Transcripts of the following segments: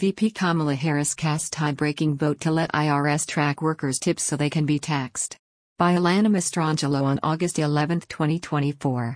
VP Kamala Harris casts tie-breaking vote to let IRS track workers' tips so they can be taxed. By Alana Mastrangelo on August 11, 2024.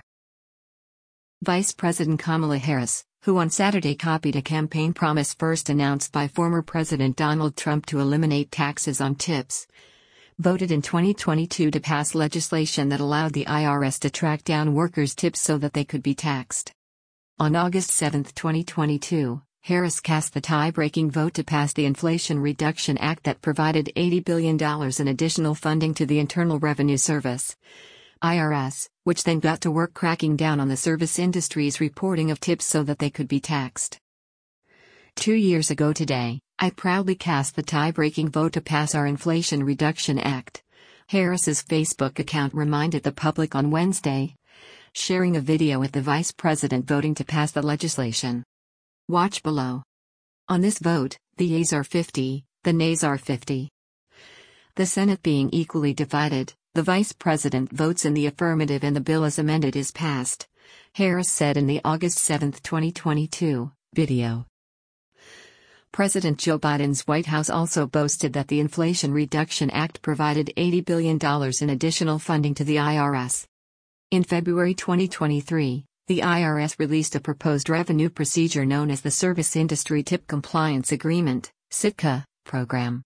Vice President Kamala Harris, who on Saturday copied a campaign promise first announced by former President Donald Trump to eliminate taxes on tips, voted in 2022 to pass legislation that allowed the IRS to track down workers' tips so that they could be taxed. On August 7, 2022, Harris cast the tie-breaking vote to pass the Inflation Reduction Act that provided $80 billion in additional funding to the Internal Revenue Service, IRS, which then got to work cracking down on the service industry's reporting of tips so that they could be taxed. 2 years ago today, I proudly cast the tie-breaking vote to pass our Inflation Reduction Act, Harris's Facebook account reminded the public on Wednesday, sharing a video with the vice president voting to pass the legislation. Watch below. On this vote, the yeas are 50, the nays are 50. The Senate being equally divided, the vice president votes in the affirmative and the bill as amended is passed, Harris said in the August 7, 2022, video. President Joe Biden's White House also boasted that the Inflation Reduction Act provided $80 billion in additional funding to the IRS. In February 2023, the IRS released a proposed revenue procedure known as the Service Industry Tip Compliance Agreement, SITCA, program.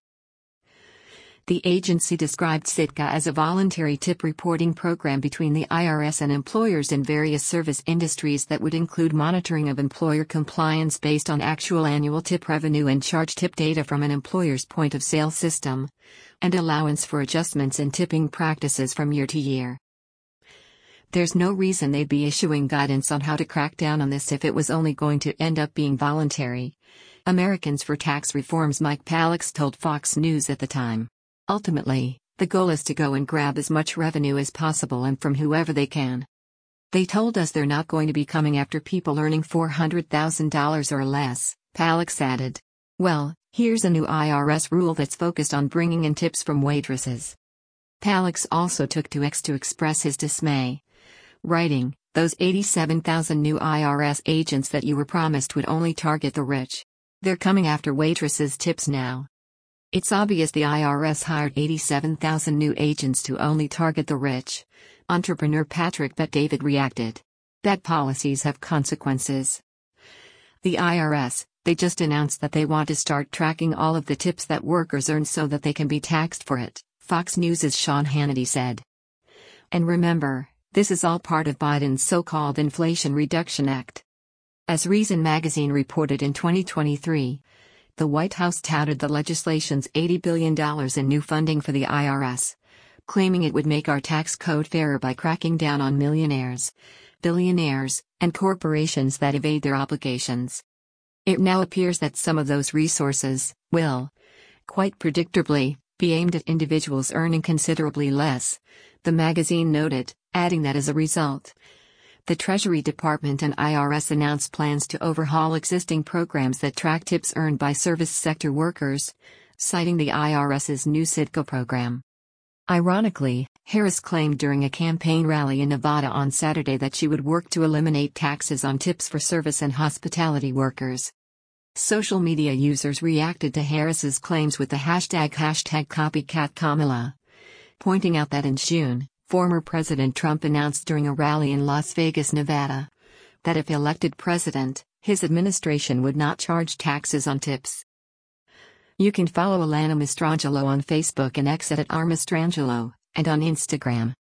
The agency described SITCA as a voluntary tip reporting program between the IRS and employers in various service industries that would include monitoring of employer compliance based on actual annual tip revenue and charge tip data from an employer's point-of-sale system, and allowance for adjustments in tipping practices from year to year. There's no reason they'd be issuing guidance on how to crack down on this if it was only going to end up being voluntary, Americans for Tax Reform's Mike Pallax told Fox News at the time. Ultimately, the goal is to go and grab as much revenue as possible and from whoever they can. They told us they're not going to be coming after people earning $400,000 or less, Pallax added. Well, here's a new IRS rule that's focused on bringing in tips from waitresses. Pallax also took to X to express his dismay, writing, "Those 87,000 new IRS agents that you were promised would only target the rich. They're coming after waitresses' tips now." It's obvious the IRS hired 87,000 new agents to only target the rich, entrepreneur Patrick Bet-David reacted. Bad policies have consequences. The IRS, they just announced that they want to start tracking all of the tips that workers earn so that they can be taxed for it, Fox News' Sean Hannity said. And remember, this is all part of Biden's so-called Inflation Reduction Act. As Reason magazine reported in 2023, the White House touted the legislation's $80 billion in new funding for the IRS, claiming it would make our tax code fairer by cracking down on millionaires, billionaires, and corporations that evade their obligations. It now appears that some of those resources will, quite predictably, be aimed at individuals earning considerably less, the magazine noted, adding that as a result, the Treasury Department and IRS announced plans to overhaul existing programs that track tips earned by service sector workers, citing the IRS's new SITCA program. Ironically, Harris claimed during a campaign rally in Nevada on Saturday that she would work to eliminate taxes on tips for service and hospitality workers. Social media users reacted to Harris's claims with the hashtag #CopyCatKamala, pointing out that in June, former President Trump announced during a rally in Las Vegas, Nevada, that if elected president, his administration would not charge taxes on tips. You can follow Alana Mastrangelo on Facebook and X at @rmastrangelo, and on Instagram.